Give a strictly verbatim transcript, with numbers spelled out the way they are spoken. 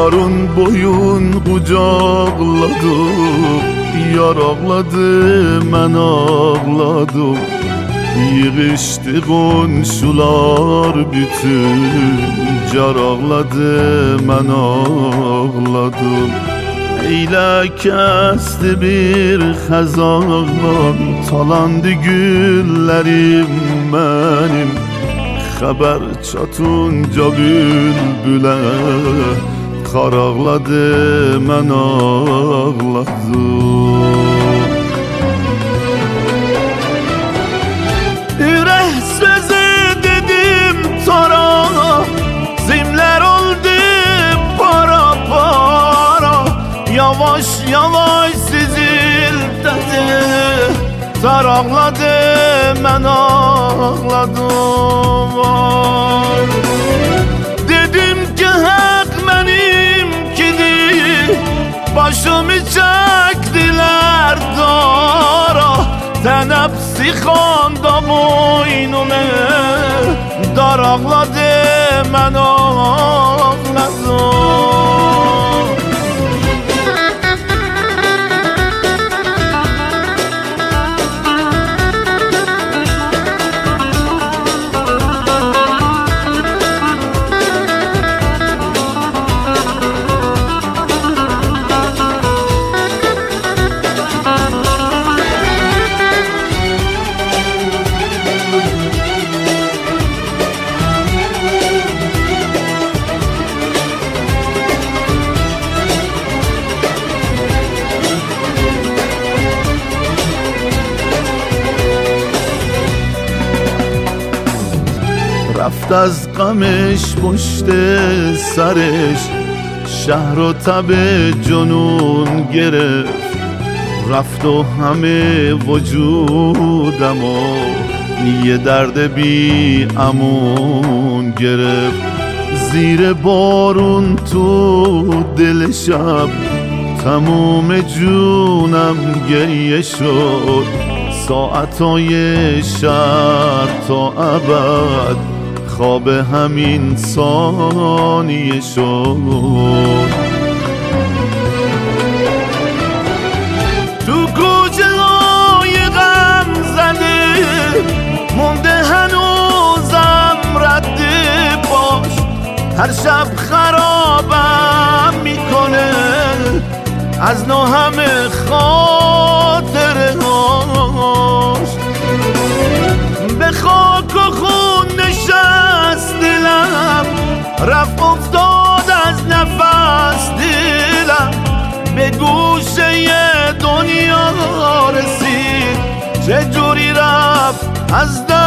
Yarın boyun qucaqladım, yar ağladı, mən ağladım. Yığışdı qonşular bütün, car ağladı, mən ağladım. Eylə kəsdi bir xəzan, talandı güllərim mənim. Xəbər çatınca bülbülə, xar ağladı, mən ağladım. Ürək sözü dedim tara, zimlər oldu para para. Yavaş yavaş sizildədi, tar ağladı, mən ağladım. Dedim ki hak benimkidir, başımı çektiler dara. Tenepsi xanda boynumu, dar ağladı, mən ağladım. رفت از غمش پشت سرش، شهر و تب جنون گرفت. رفت و همه وجودم و یه درد بی امون گرفت. زیر بارون تو دل شب تموم جونم گریه شد. ساعتای شهر تا ابد خواب همین ثانیه شد. تو کوچه های غم زده مونده هنوزم رد باش. هر شب خرابم میکنه از نو همه خاطره هاش. به خاک و خون نشست دلم، رفت افتاد از نفس دلم. به گوشه دنیا رسید، چجوری رفت از دلم.